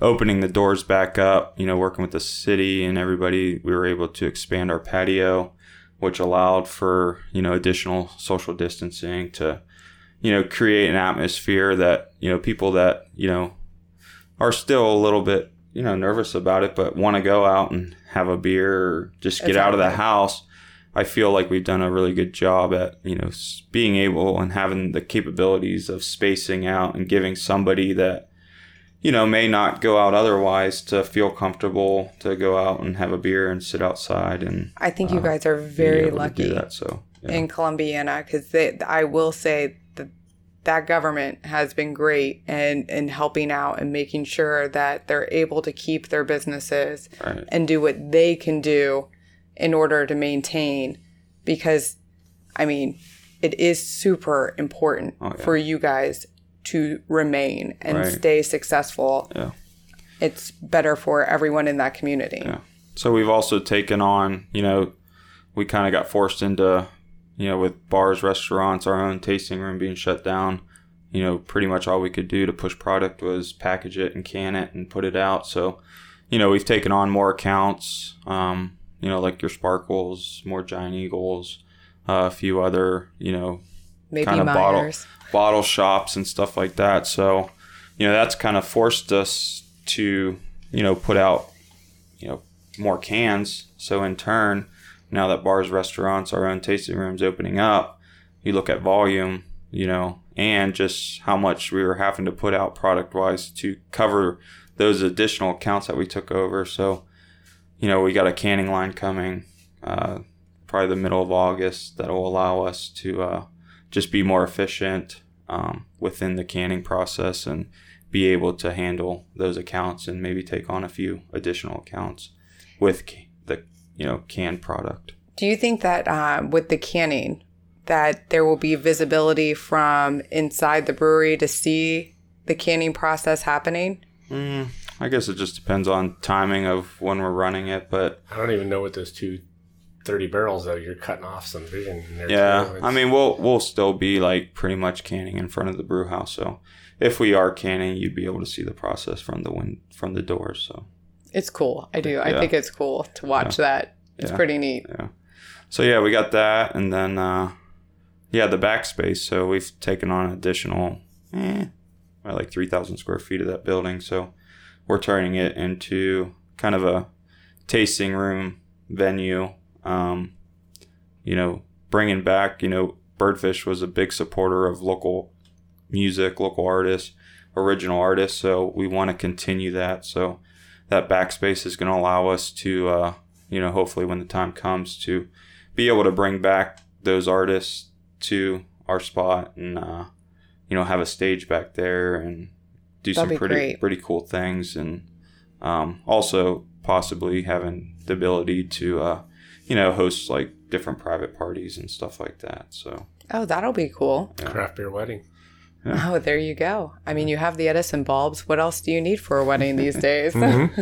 opening the doors back up, you know, working with the city and everybody, we were able to expand our patio, which allowed for, you know, additional social distancing to, you know, create an atmosphere that, you know, people that, you know, are still a little bit, you know, nervous about it, but want to go out and have a beer or just get exactly. out of the house. I feel like we've done a really good job at, you know, being able and having the capabilities of spacing out and giving somebody that, you know, may not go out otherwise to feel comfortable to go out and have a beer and sit outside. And I think you uh, guys are very lucky that, so, yeah. in Columbiana, because I will say that that government has been great in, in helping out and making sure that they're able to keep their businesses right. and do what they can do in order to maintain, because, I mean, it is super important oh, yeah. for you guys to remain and right. stay successful. Yeah. It's better for everyone in that community. Yeah. So we've also taken on, you know, we kind of got forced into, you know, with bars, restaurants, our own tasting room being shut down, you know, pretty much all we could do to push product was package it and can it and put it out. So, you know, we've taken on more accounts, um, you know, like your Sparkles, more Giant Eagles, uh, a few other, you know, maybe kind of Myers. bottle bottle shops and stuff like that. So, you know, that's kind of forced us to, you know, put out, you know, more cans. So in turn, now that bars, restaurants, our own tasting rooms opening up, you look at volume, you know, and just how much we were having to put out product wise to cover those additional accounts that we took over. So, you know, we got a canning line coming, uh, probably the middle of August, that will allow us to, uh, just be more efficient um, within the canning process and be able to handle those accounts and maybe take on a few additional accounts with the, you know, canned product. Do you think that uh, with the canning that there will be visibility from inside the brewery to see the canning process happening? Mm, I guess it just depends on timing of when we're running it, but I don't even know what those two thirty barrels though, you're cutting off some vision in there. Yeah, I mean, we'll we'll still be like pretty much canning in front of the brew house. So if we are canning, you'd be able to see the process from the wind from the doors. So it's cool. I do. I yeah. think it's cool to watch yeah. that. It's yeah. pretty neat. Yeah. So yeah, we got that, and then uh, yeah, the backspace. So we've taken on additional, eh, like three thousand square feet of that building. So we're turning it into kind of a tasting room venue. Um, you know, bringing back, you know, Birdfish was a big supporter of local music, local artists, original artists. So we want to continue that. So that backspace is going to allow us to, uh, you know, hopefully when the time comes to be able to bring back those artists to our spot and, uh, you know, have a stage back there and do That'd some pretty, great. pretty cool things. And, um, also possibly having the ability to, uh, you know, host like different private parties and stuff like that. So, oh, that'll be cool. Yeah. Craft beer wedding. Yeah. Oh, there you go. I mean, you have the Edison bulbs. What else do you need for a wedding these days?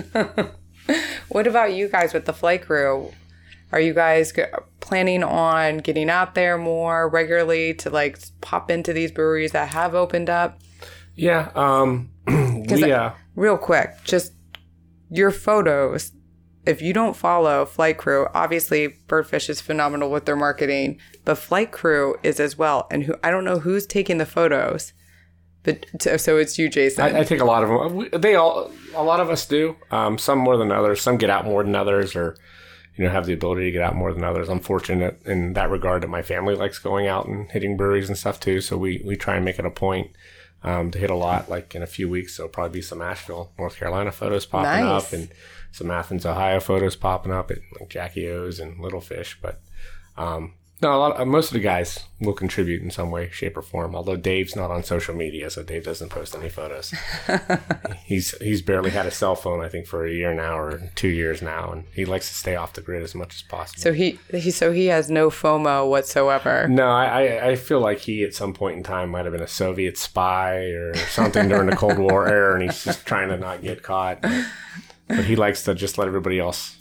Mm-hmm. What about you guys with the Flight Crew? Are you guys g- planning on getting out there more regularly to like pop into these breweries that have opened up? Yeah. Um, we, uh, real quick, just your photos. If you don't follow Flight Crew, obviously Birdfish is phenomenal with their marketing, but Flight Crew is as well. And who I don't know who's taking the photos, but t- so it's you, Jason. I, I take a lot of them. We, they all, a lot of us do. Um, some more than others. Some get out more than others, or you know, have the ability to get out more than others. I'm fortunate in that regard that my family likes going out and hitting breweries and stuff too. So we we try and make it a point um, to hit a lot. Like in a few weeks, there'll probably be some Asheville, North Carolina photos popping nice. up, and some Athens, Ohio photos popping up at like Jackie O's and Little Fish. But um, no, a lot. Of, most of the guys will contribute in some way, shape, or form. Although Dave's not on social media, so Dave doesn't post any photos. he's he's barely had a cell phone, I think, for a year now or two years now, and he likes to stay off the grid as much as possible. So he, he so he has no FOMO whatsoever. No, I, I I feel like he at some point in time might have been a Soviet spy or something during the Cold War era, and he's just trying to not get caught. But, but he likes to just let everybody else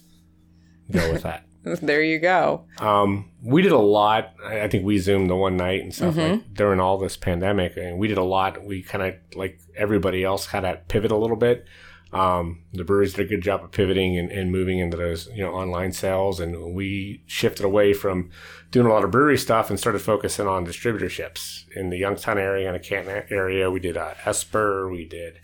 go with that. There you go. Um, we did a lot. I think we Zoomed the one night and stuff mm-hmm. like during all this pandemic, and we did a lot. We kind of, like everybody else, had to pivot a little bit. Um, the breweries did a good job of pivoting and, and moving into those, you know, online sales. And we shifted away from doing a lot of brewery stuff and started focusing on distributorships in the Youngstown area and the Canton area. We did uh, Esper, we did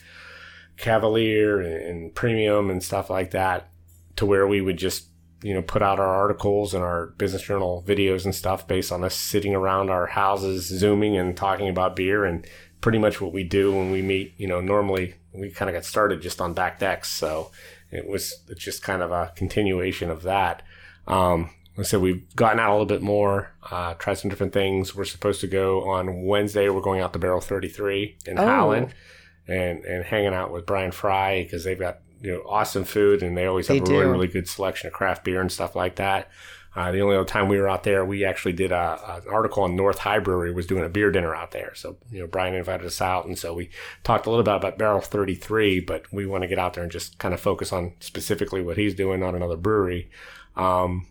Cavalier and, and Premium and stuff like that, to where we would just, you know, put out our articles and our business journal videos and stuff based on us sitting around our houses, Zooming and talking about beer, and pretty much what we do when we meet. You know, normally we kind of got started just on back decks. So it was it's just kind of a continuation of that. Um, like I said, we've gotten out a little bit more, uh, tried some different things. We're supposed to go on Wednesday. We're going out to Barrel thirty-three in Oh. Howland and, and hanging out with Brian Fry, because they've got, you know, awesome food, and they always have They a really, do. really good selection of craft beer and stuff like that. Uh, the only other time we were out there, we actually did a, a, an article on North High Brewery was doing a beer dinner out there. So, you know, Brian invited us out, and so we talked a little bit about Barrel thirty-three, but we want to get out there and just kind of focus on specifically what he's doing, not another brewery. Um,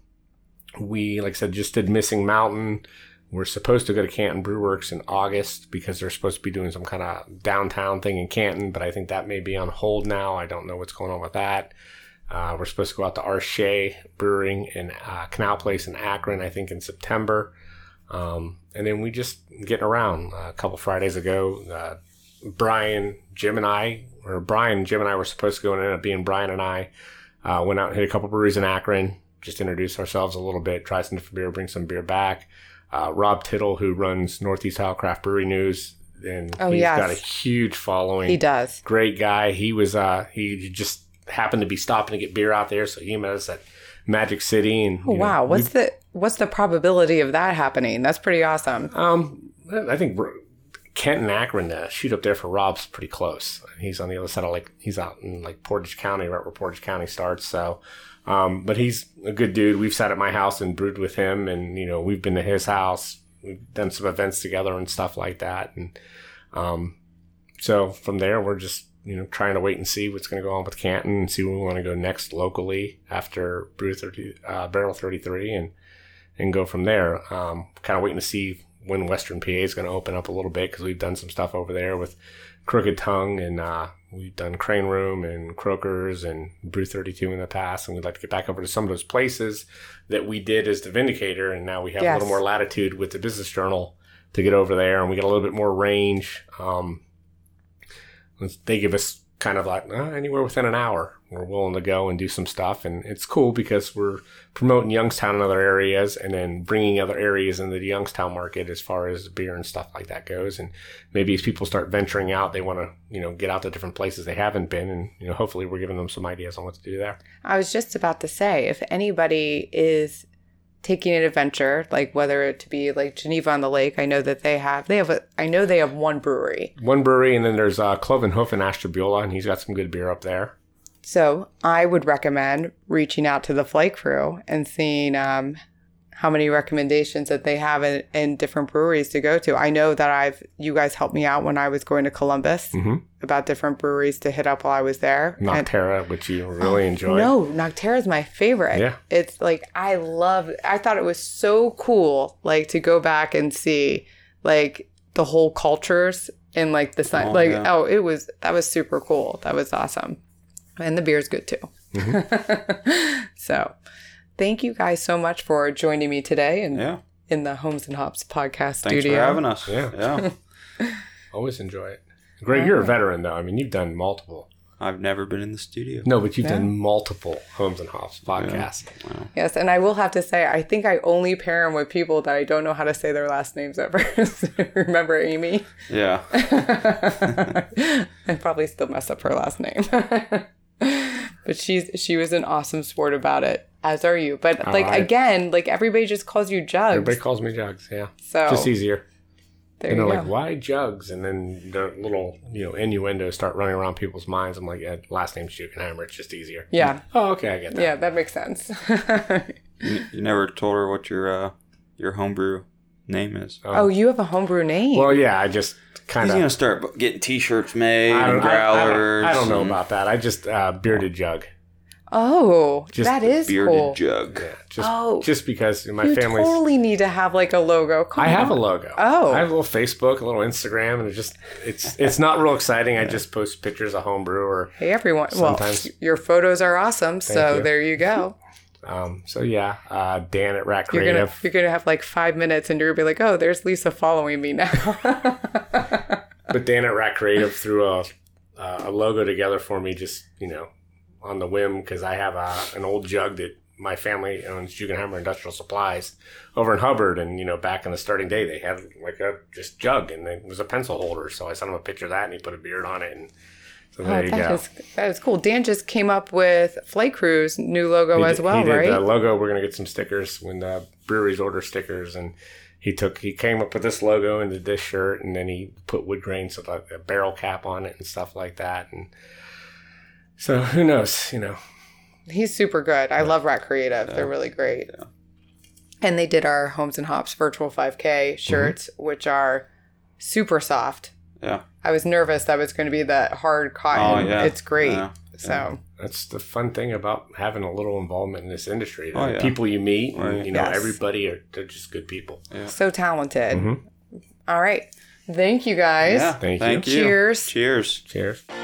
we, like I said, just did Missing Mountain. We're supposed to go to Canton Brew Works in August because they're supposed to be doing some kind of downtown thing in Canton, but I think that may be on hold now. I don't know what's going on with that. Uh, we're supposed to go out to Arche Brewing in uh, Canal Place in Akron, I think in September. Um, and then we just getting around. Uh, a couple Fridays ago, uh, Brian, Jim, and I, or Brian, Jim, and I were supposed to go, and it ended up being Brian and I, uh, went out and hit a couple breweries in Akron, just introduce ourselves a little bit, try some different beer, bring some beer back. Uh, Rob Tittle, who runs Northeast Ohio Craft Brewery News, and Oh, he's yes. got a huge following. He does. Great guy. He was, uh, he just happened to be stopping to get beer out there, so he met us at Magic City. And Oh, you know, wow. What's we- the what's the probability of that happening? That's pretty awesome. Um, I think Kent and Akron, uh, shoot up there for Rob's pretty close. He's on the other side of, like, he's out in like Portage County, right where Portage County starts. So, um, but he's a good dude. We've sat at my house and brewed with him, and, you know, we've been to his house. We've done some events together and stuff like that. And, um, so from there, we're just, you know, trying to wait and see what's going to go on with Canton and see where we want to go next locally after Brew thirty, uh, Barrel thirty-three, and, and go from there. Um, kind of waiting to see when Western P A is going to open up a little bit, because we've done some stuff over there with Crooked Tongue, and uh, we've done Crane Room and Croakers and Brew thirty-two in the past, and we'd like to get back over to some of those places that we did as the Vindicator, and now we have Yes. a little more latitude with the Business Journal to get over there, and we get a little bit more range. Um, they give us kind of like uh, anywhere within an hour, we're willing to go and do some stuff. And it's cool because we're promoting Youngstown and other areas, and then bringing other areas into the Youngstown market as far as beer and stuff like that goes. And maybe as people start venturing out, they want to, you know, get out to different places they haven't been. And, you know, hopefully we're giving them some ideas on what to do there. I was just about to say, if anybody is taking an adventure, like whether it to be like Geneva on the Lake, I know that they have, they have a, I know they have one brewery. One brewery, and then there's uh, Cloven Hoof in Ashtabula, and he's got some good beer up there. So I would recommend reaching out to the flight crew and seeing um, how many recommendations that they have in, in different breweries to go to. I know that I've, you guys helped me out when I was going to Columbus Mm-hmm. about different breweries to hit up while I was there. And- Nocterra, which you really enjoy. No, Nocterra is my favorite. Yeah. It's like, I love, I thought it was so cool, like to go back and see like the whole cultures and like the sign, Oh, like, yeah. oh, it was, that was super cool. That was awesome. And the beer's good too. Mm-hmm. So thank you guys so much for joining me today and Yeah. in the Homes and Hops podcast Thanks studio. for having us. Yeah. Yeah. Always enjoy it. Greg, you're a veteran, though. I mean, you've done multiple. I've never been in the studio. No, but you've Yeah. done multiple Homes and Hops podcasts. Wow. Yes, and I will have to say, I think I only pair them with people that I don't know how to say their last names ever. Remember Amy? Yeah. I probably still mess up her last name. But she's she was an awesome sport about it, as are you. But like I- again, like everybody just calls you Jugs. Everybody calls me Jugs, yeah. so Just easier. there And you they're go. like, why Jugs? And then the little, you know, innuendos start running around people's minds. I'm like, yeah, last name's Jugenheimer. It's just easier. Yeah, Oh, okay, I get that. yeah, that makes sense. You, you never told her what your uh, your homebrew name is. Oh, you have a homebrew name. Well, yeah, I just kind He's of... gonna start getting T-shirts made I and don't, I, I growlers. don't, I don't know and- about that. I just uh, bearded jug. Oh, Just that is Bearded cool. jug. Yeah, just Oh. just because my You family's. totally need to have like a logo. Come I have a on. logo. Oh. I have a little Facebook, a little Instagram, and it just it's it's not real exciting. I just post pictures of homebrew or Hey everyone. Sometimes- Well, your photos are awesome. So you. there you go. um. So yeah, uh, Dan at Rat You're Creative. gonna you're gonna have like five minutes, and you're gonna be like, oh, there's Lisa following me now. But Dan at Rat Creative threw a uh, a logo together for me, just you know, on the whim because I have a, an old jug that my family owns, Jugenheimer Industrial Supplies, over in Hubbard, and you know, back in the starting day, they had like a just jug, and it was a pencil holder. So I sent him a picture of that, and he put a beard on it, and so there Oh, you that go. is that is cool. Dan just came up with Flight Crew's new logo He as did- well, he did right? the logo. We're gonna get some stickers when the breweries order stickers, and he took he came up with this logo and did this shirt, and then he put wood grain, so like a barrel cap on it and stuff like that. And so who knows, you know? He's super good. I love Rat Creative. They're really great. Yeah. And they did our Homes and Hops virtual five K shirts, which are super soft. Yeah. I was nervous that was going to be that hard cotton. Oh, yeah. It's great. Yeah. So That's the fun thing about having a little involvement in this industry. The Oh, yeah. people you meet, and, Right. you know, Yes. everybody are they're just good people. Yeah. so talented. Mhm. All right. Thank you guys. Yeah. Thank Thank you. you. Cheers. Cheers. Cheers.